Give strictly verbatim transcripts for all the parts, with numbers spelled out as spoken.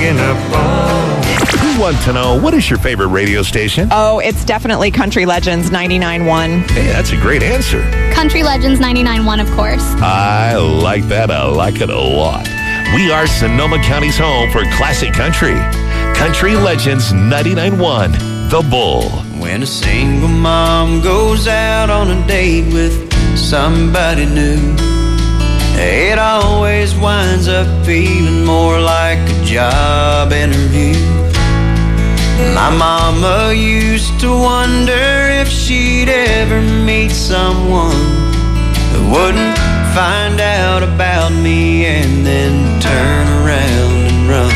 digging a bone. We want to know, what is your favorite radio station? Oh, it's definitely Country Legends ninety-nine point one. Hey, that's a great answer. Country Legends ninety-nine point one, of course. I like that. I like it a lot. We are Sonoma County's home for classic country. Country Legends ninety-nine point one, The Bull. When a single mom goes out on a date with somebody new, it always winds up feeling more like a job interview. My mama used to wonder if she'd ever meet someone who wouldn't find out about me and then turn around and run.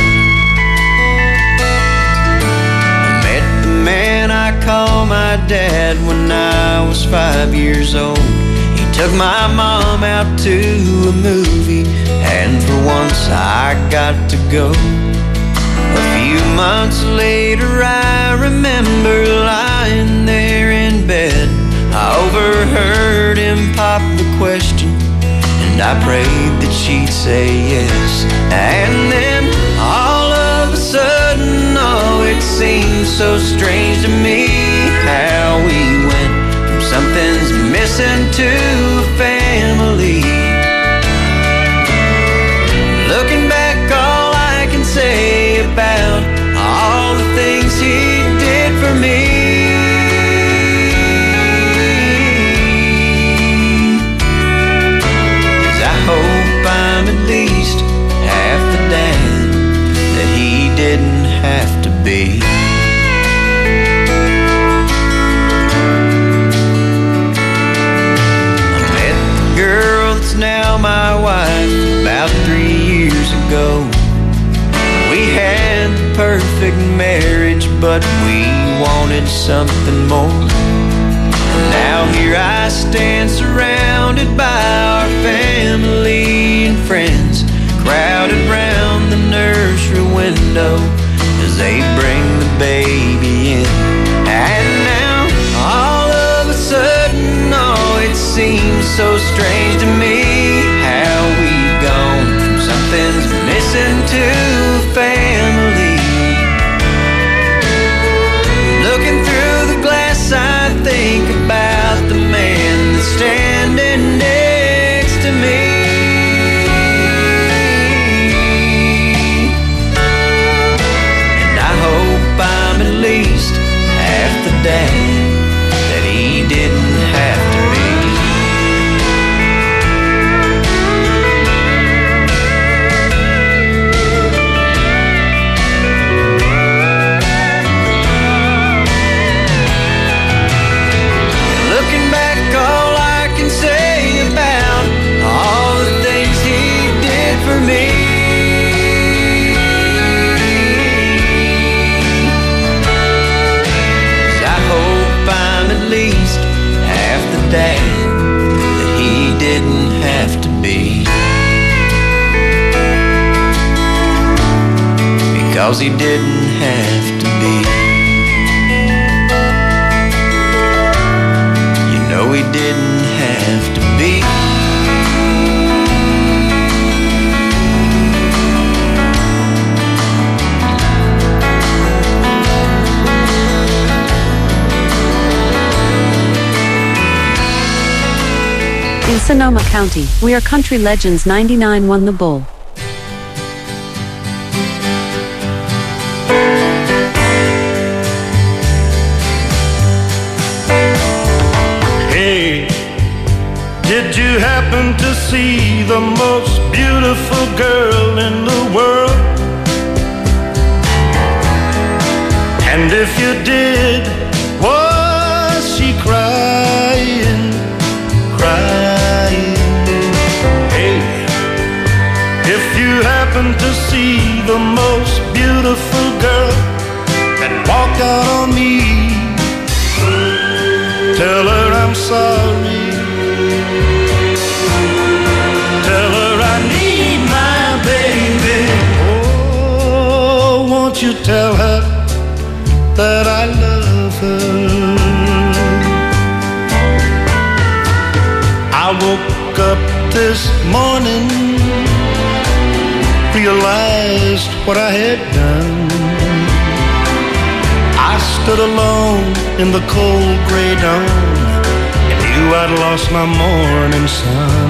I met the man I call my dad when I was five years old. He took my mom out to a movie, and for once I got to go. A few months later I remember lying there in bed. I overheard him pop the question, and I prayed that she'd say yes. And then all of a sudden, oh, it seemed so strange to me how we went from something's missing to a family. Looking back, all I can say about all the things he did for me is I hope I'm at least half the dad that he didn't have to be. I met the girl that's now my wife about three years ago. We had the perfect marriage, but we wanted something more. And now here I stand surrounded by our family and friends, crowded round the nursery window as they bring the baby in. And now all of a sudden, oh, it seems so strange to me how we've gone from something's missing to a family. Looking through the glass, I think about the man that's standing next to me. And I hope I'm at least half the dad that he didn't have to be. Dad that he didn't have to be, because he didn't have to be. You know he didn't have to be. In Sonoma County, we are Country Legends ninety-nine point one The Bull. Hey, did you happen to see the most beautiful girl in the world? And if you did, was she crying, crying? If you happen to see the most beautiful girl that walked out on me, tell her I'm sorry. Tell her I need my baby. Oh, won't you tell her that I love her? I woke up this morning realized what I had done. I stood alone in the cold gray dawn and knew I'd lost my morning sun.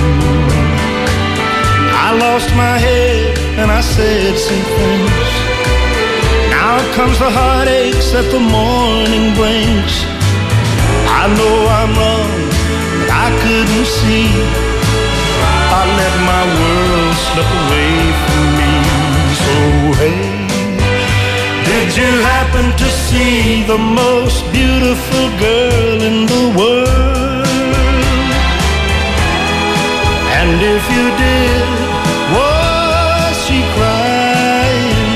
I lost my head and I said some things. Now comes the heartaches that the morning brings. I know I'm wrong, but I couldn't see. I let my world slip away from me. So hey, did you happen to see the most beautiful girl in the world? And if you did, was she crying,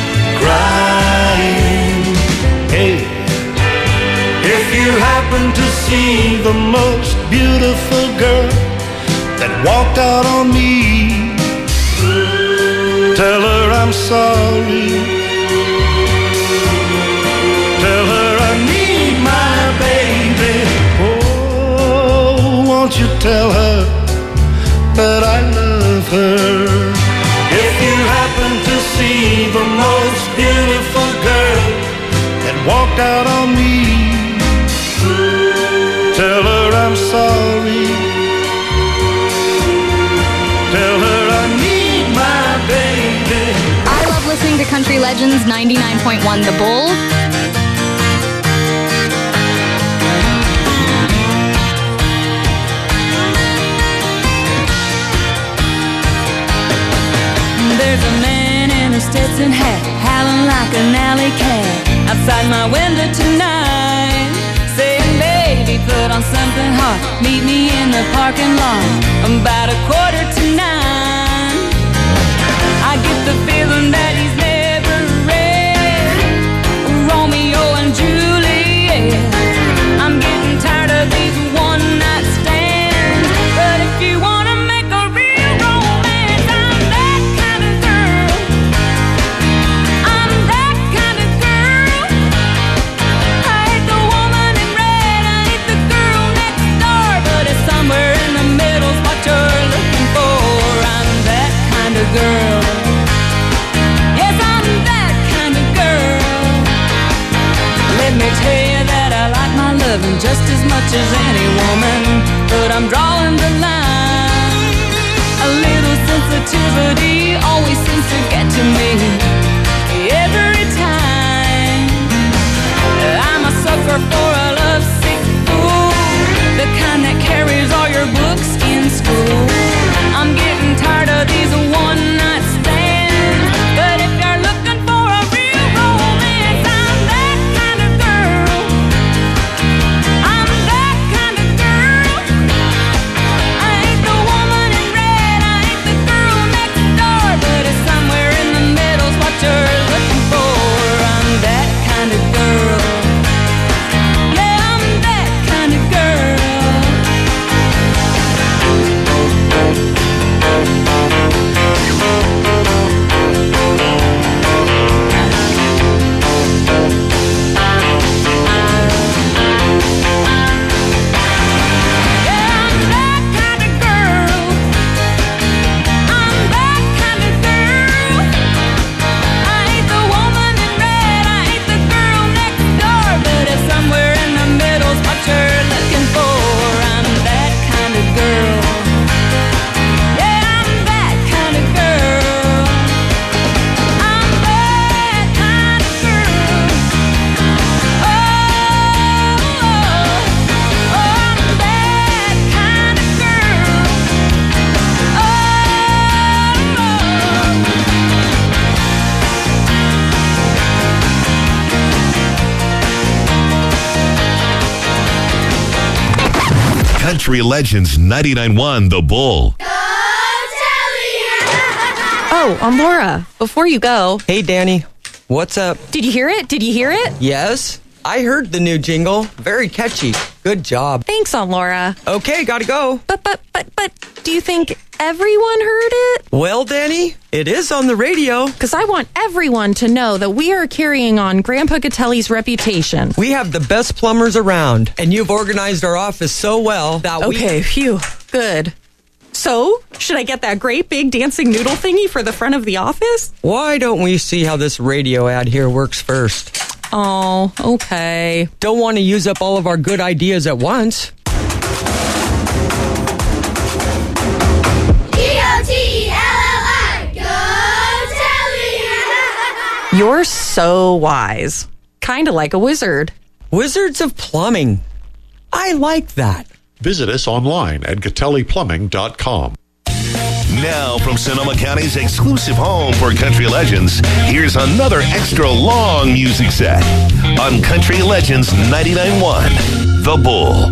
crying? Hey, if you happen to see the most beautiful girl that walked out on me, tell her I'm sorry. Tell her I need my baby. Oh, won't you tell her that I love her? If you happen to see the most beautiful girl that walked out on me, tell her I'm sorry. Tell her I need my baby. I love listening to Country Legends ninety-nine point one The Bull. There's a man in a Stetson hat, howling like an alley cat, outside my window tonight, saying, baby, put on something hot, meet me in the parking lot, about a quarter to nine. I get the feeling that he's never read Romeo and Juliet. I'm getting tired of these one-night stands, but if you wanna make a real romance, I'm that kind of girl. I'm that kind of girl. I hate the woman in red, I hate the girl next door, but it's somewhere in the middle's what you're looking for. I'm that kind of girl. Yes, I'm that kind of girl. Let me tell you that I like my loving just as much as any woman, but I'm drawing the line. A little sensitivity always seems to get to me every time. I'm a sucker for a lovesick fool, the kind that carries all your books in school. I'm getting tired of these one-night stands, but if you're looking for a real romance, I'm that kind of girl. I'm that kind of girl. I ain't the woman in red, I ain't the girl next door, but it's somewhere in the middle's what you're looking for. I'm that kind of girl. Yeah, I'm that kind of girl. Country Legends ninety-nine point one The Bull. Oh, um, Laura, before you go, Hey, Danny. What's up? did you hear it? Did you hear it? Yes, I heard the new jingle. Very catchy. Good job. Thanks, Aunt Laura. Okay, gotta go. But, but, but, but, do you think everyone heard it? Well, Danny, it is on the radio. Because I want everyone to know that we are carrying on Grandpa Gatelli's reputation. We have the best plumbers around, and you've organized our office so well that we... Okay, phew, good. So, should I get that great big dancing noodle thingy for the front of the office? Why don't we see how this radio ad here works first? Oh, okay. Don't want to use up all of our good ideas at once. You're so wise. Kind of like a wizard. Wizards of Plumbing. I like that. Visit us online at Catelli Plumbing dot com. Now, from Sonoma County's exclusive home for country legends, here's another extra long music set on Country Legends ninety-nine point one, The Bull.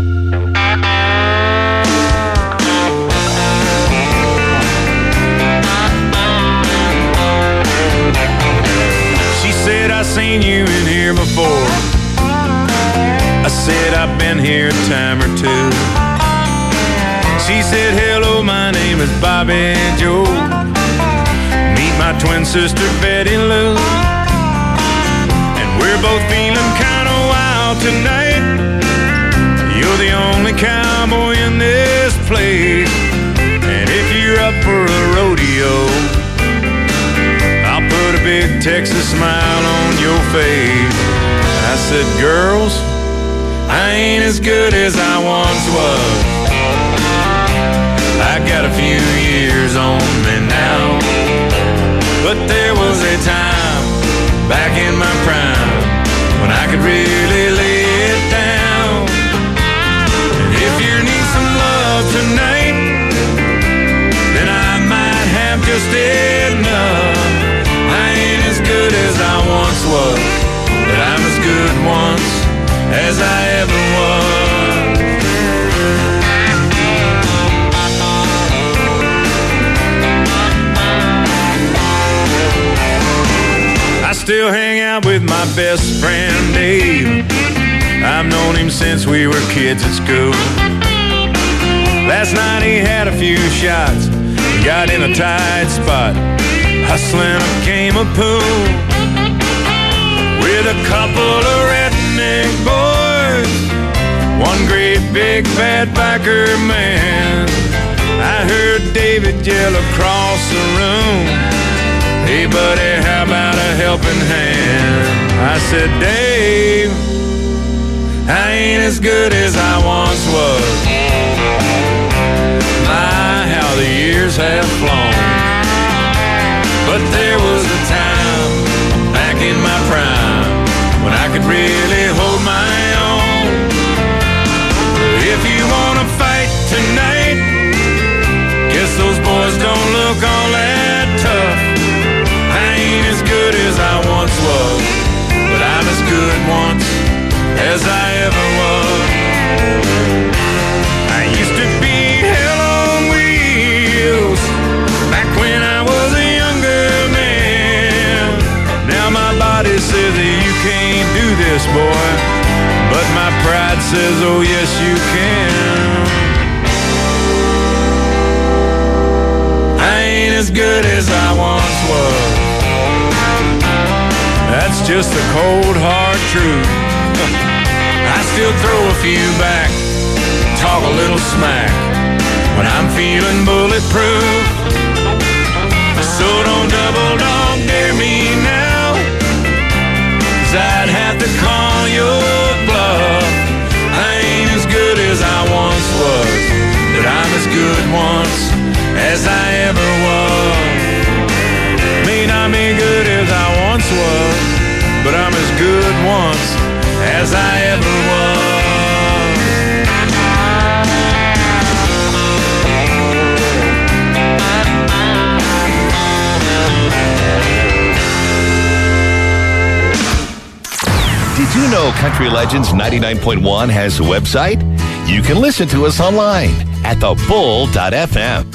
She said, I seen you in here before. I said, I've been here a time or two. She said, hello, my name is Bobby Joe. Meet my twin sister, Betty Lou. And we're both feeling kind of wild tonight. You're the only cowboy in this place. And if you're up for a rodeo, I'll put a big Texas smile on your face. I said, girls, I ain't as good as I once was. I got a few years on me now, but there was a time back in my prime when I could really lay it down. And if you need some love tonight, then I might have just enough. I ain't as good as I once was, but I'm as good once as I ever was. I still hang out with my best friend Dave. I've known him since we were kids at school. Last night he had a few shots, got in a tight spot, hustling a game of pool with a couple of redneck boys, one great big fat biker man. I heard David yell across the room, hey buddy, how about a helping hand? I said, Dave, I ain't as good as I once was. My, how the years have flown. But there was a time back in my prime when I could really hold my own. If you wanna fight tonight, guess those boys don't look all that tough. As good as I once was, but I'm as good once as I ever was. I used to be hell on wheels back when I was a younger man. Now my body says that you can't do this, boy, but my pride says, oh yes you can. I ain't as good as I once was. That's just the cold, hard truth. I still throw a few back, talk a little smack when I'm feeling bulletproof. So don't double dog dare me now, 'cause I'd have to call your bluff. I ain't as good as I once was, but I'm as good once as I ever was. May not be good as I once was, but I'm as good once as I ever was. Did you know Country Legends ninety-nine point one has a website? You can listen to us online at the bull dot f m.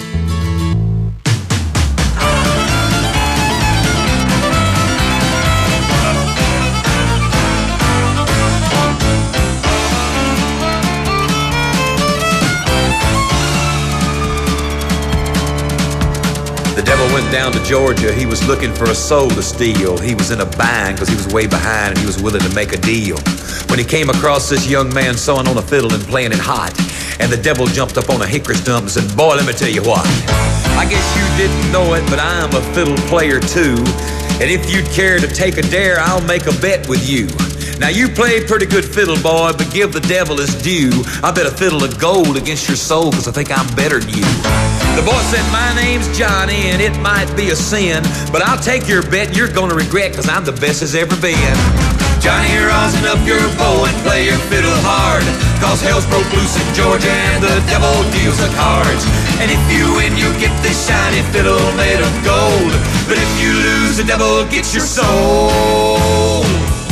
The devil went down to Georgia. He was looking for a soul to steal. He was in a bind because he was way behind and he was willing to make a deal. When he came across this young man sewing on a fiddle and playing it hot, and the devil jumped up on a hickory stump and said, boy, let me tell you what. I guess you didn't know it, but I'm a fiddle player too. And if you'd care to take a dare, I'll make a bet with you. Now you played pretty good fiddle, boy, but give the devil his due. I bet a fiddle of gold against your soul, cause I think I'm better than you. The boy said, my name's Johnny, and it might be a sin, but I'll take your bet you're gonna regret, cause I'm the best as ever been. Johnny, rosin up your bow and play your fiddle hard, cause hell's broke loose in Georgia and the devil deals the cards. And if you win, you get this shiny fiddle made of gold, but if you lose, the devil gets your soul.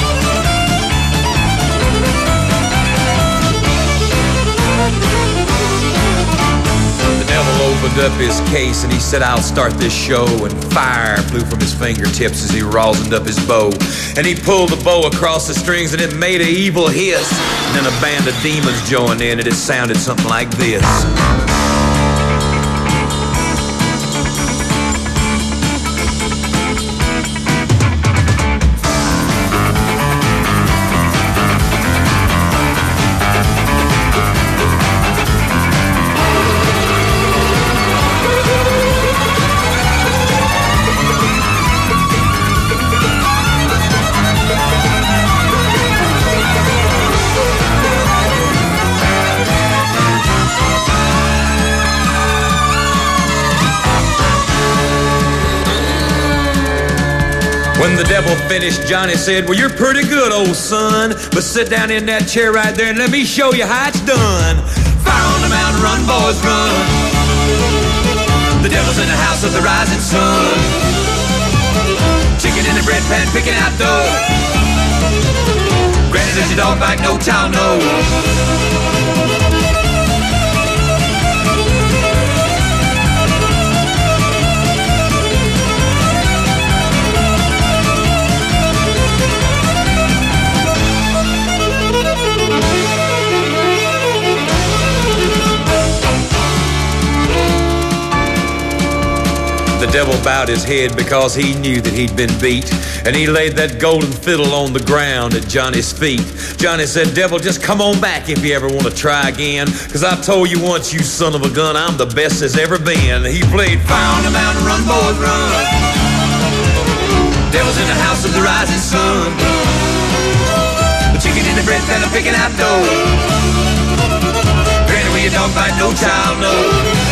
Opened up his case and he said, I'll start this show, and fire flew from his fingertips as he rosined up his bow, and he pulled the bow across the strings and it made an evil hiss, and then a band of demons joined in and it sounded something like this. When the devil finished, Johnny said, well, you're pretty good, old son, but sit down in that chair right there and let me show you how it's done. Fire on the mountain, run, boys, run. The devil's in the house of the rising sun. Chicken in the bread pan, picking out dough. Granny says your dog bite, no child knows. The devil bowed his head because he knew that he'd been beat, and he laid that golden fiddle on the ground at Johnny's feet. Johnny said, devil, just come on back if you ever want to try again, cause I told you once, you son of a gun, I'm the best there's ever been. He played fire on the mountain, run, boys, run. Devil's in the house of the rising sun. The chicken in the bread pan, I'm picking out dough. Granny, where your dog bite, no child knows.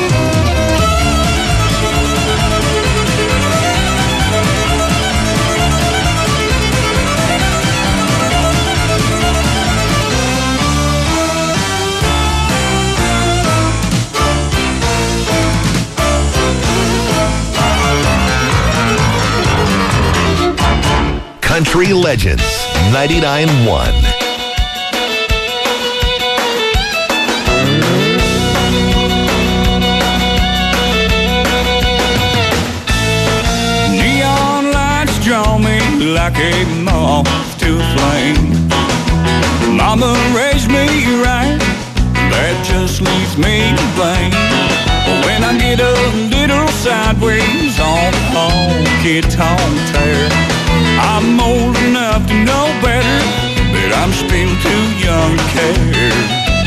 Country Legends ninety-nine point one. Neon lights draw me like a moth to a flame. Mama raised me right, that just leaves me to blame. But when I get a little sideways on honky tonk tear, I'm old enough to know better, but I'm still too young to care.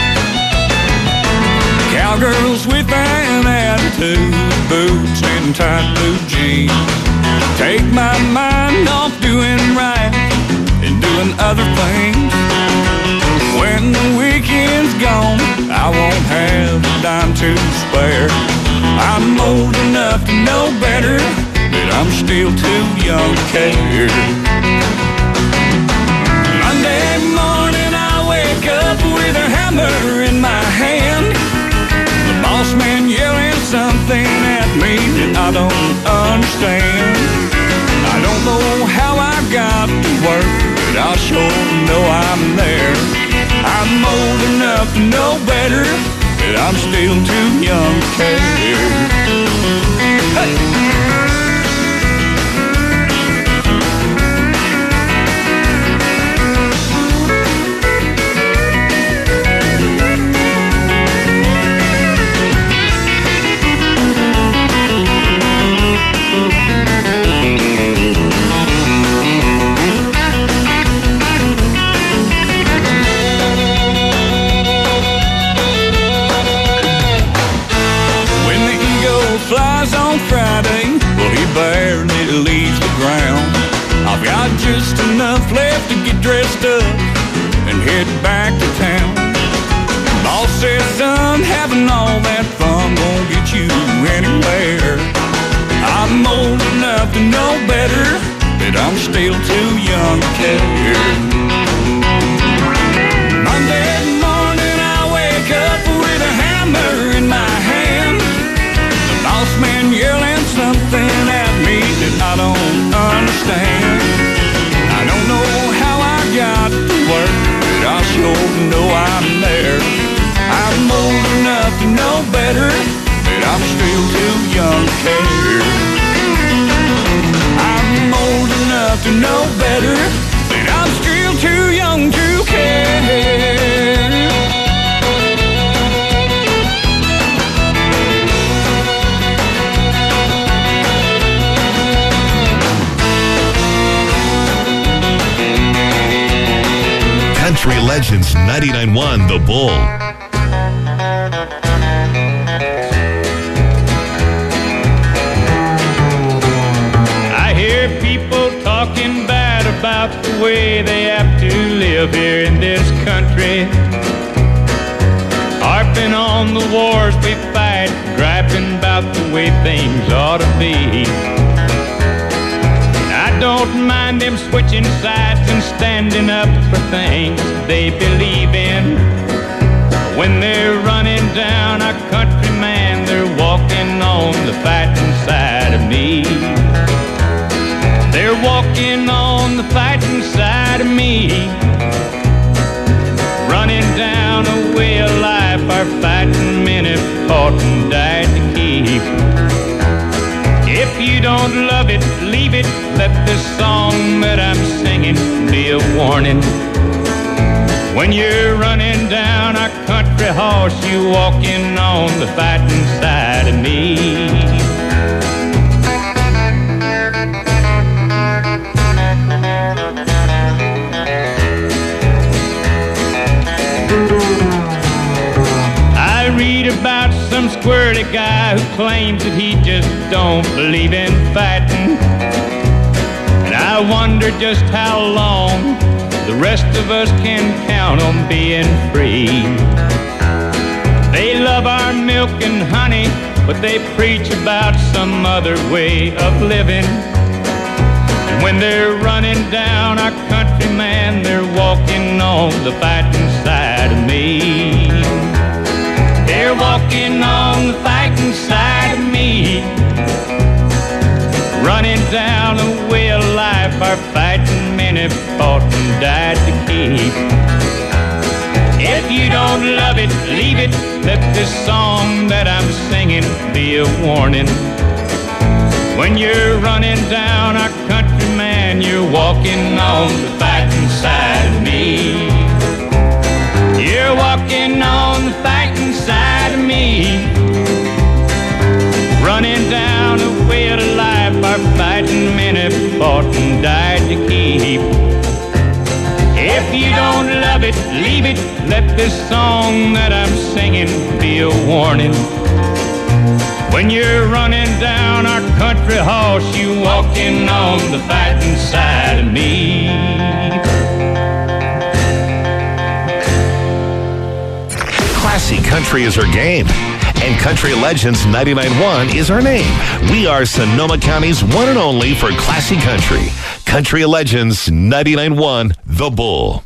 Cowgirls with an attitude, boots and tight blue jeans, take my mind off doing right and doing other things. When the weekend's gone, I won't have a dime to spare. I'm old enough to know better, but I'm still too young to care. Monday morning I wake up with a hammer in my hand, the boss man yelling something at me that I don't understand. I don't know how I got to work, but I sure know I'm there. I'm old enough to know better, but I'm still too young to care. Hey! got just enough left to get dressed up and head back to town. Boss says, son, having all that fun won't get you anywhere. I'm old enough to know better, but I'm still too young to care. Monday morning I wake up with a hammer in my hand. The boss man yelling something at me that I don't understand. I don't know how I got to work, but I sure know I'm there. I'm old enough to know better, but I'm still too young to care. I'm old enough to know better, but I'm still too young to care. Country Legends ninety-nine point one The Bull. I hear people talking bad about the way they have to live here in this country, harping on the wars we fight, griping about the way things ought to be. I don't mind them switching sides and standing up for things they believe in. When they're running down our country, man, they're walking on the fighting side of me. They're walking on the fighting side of me, running down a way of life our fighting men have fought and died to keep. If you don't love it, leave it. Let this song that I'm singing be a warning. When you're running down our country horse, you walking on the fighting side of me. I read about some squirrely guy who claims that he just don't believe in fighting. And I wonder just how long the rest of us can count on being free. They love our milk and honey, but they preach about some other way of living. And when they're running down our country, man, they're walking on the fighting side of me. They're walking on the fighting side of me, running down a way of life our fighting men have fought and died to keep. If you don't love it, leave it. Let this song that I'm singing be a warning. When you're running down our country, man, you're walking on the fighting side of me. You're walking on the fighting side of me, running down a way of life our fighting men have fought and died to keep. If you don't love it, leave it. Let this song that I'm singing be a warning. When you're running down our country horse, you walking on the fighting side of me. Classy country is our game, and Country Legends ninety-nine point one is our name. We are Sonoma County's one and only for classy country. Country Legends ninety-nine point one The Bull.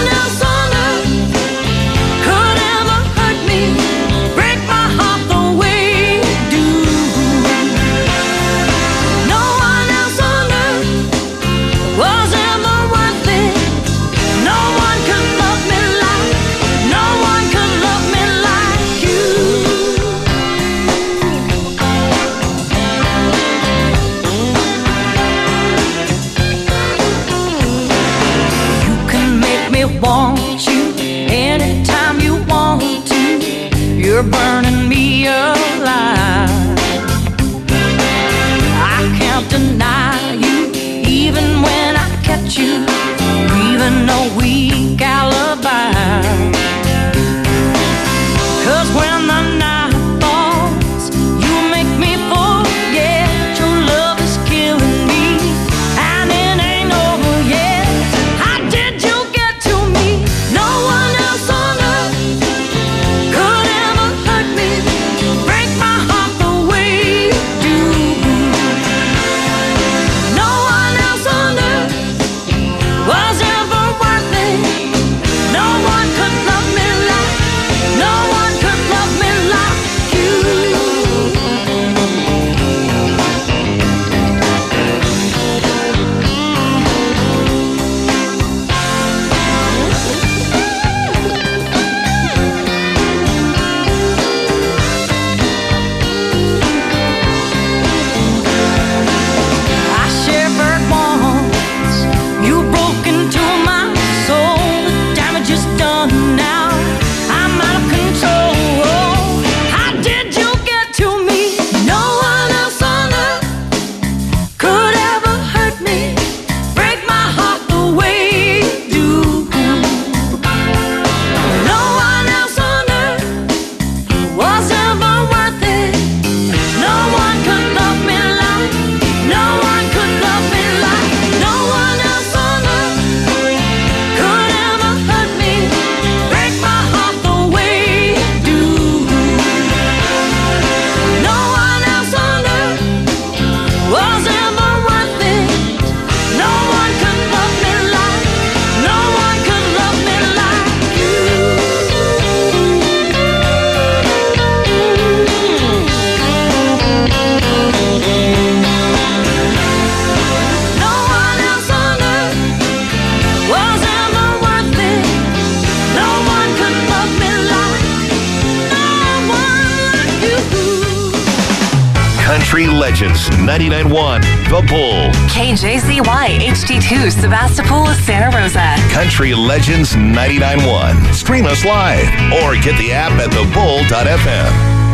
Break my heart the way keeping me alive. I can't deny you, even when I catch you, even a weak alibi. 'Cause when the night falls, you make me forget your love is killing me, and it ain't over yet. How did you get to me? No one else on earth could ever hurt me, break my heart the way you do. No one else on earth was ever worth it. No one could love me like, no one could love me like you. I shivered once, you broke into my soul. The damage is done now, I'm out of control. How did you get to me? No one else on earth could ever hurt me, break my heart the way you do. No one else on earth was ever worth it. No one could love me like, no one could love me like, no one else on earth could ever hurt me, break my heart the way you do. No one else on earth was ever worth it. No one could love me like, no one could love me like you. No one else on earth was ever worth it. No one could love me like, no one like you. Country Legends ninety-nine point one, The Bull. K J Z Y H D two, Sebastopol, Santa Rosa. Country Legends ninety-nine point one. Stream us live or get the app at the bull dot f m.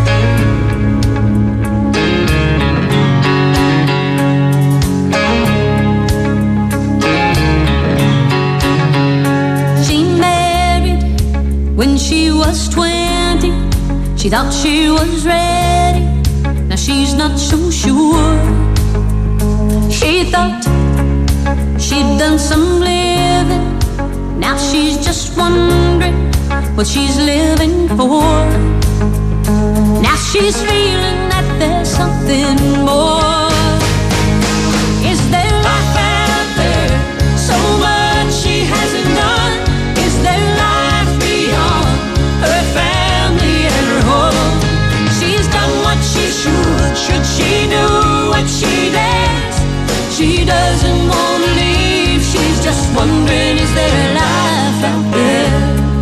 She married when she was twenty. She thought she was ready. Now she's not so sure. She thought she'd done some living. Now she's just wondering what she's living for. Now she's feeling that there's something more. Is there life out there? So much she hasn't done. Is there life beyond her family and her home? She's done what she should. Should she do what she does? She doesn't want to leave. She's just wondering, is there life out there?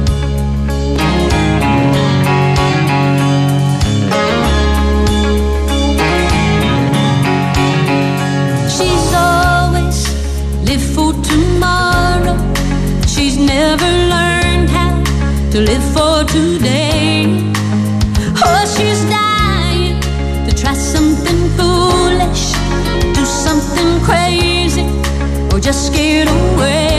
She's always lived for tomorrow. She's never learned how to live for today. Oh, she's dying to try something foolish, do something crazy, or just get away.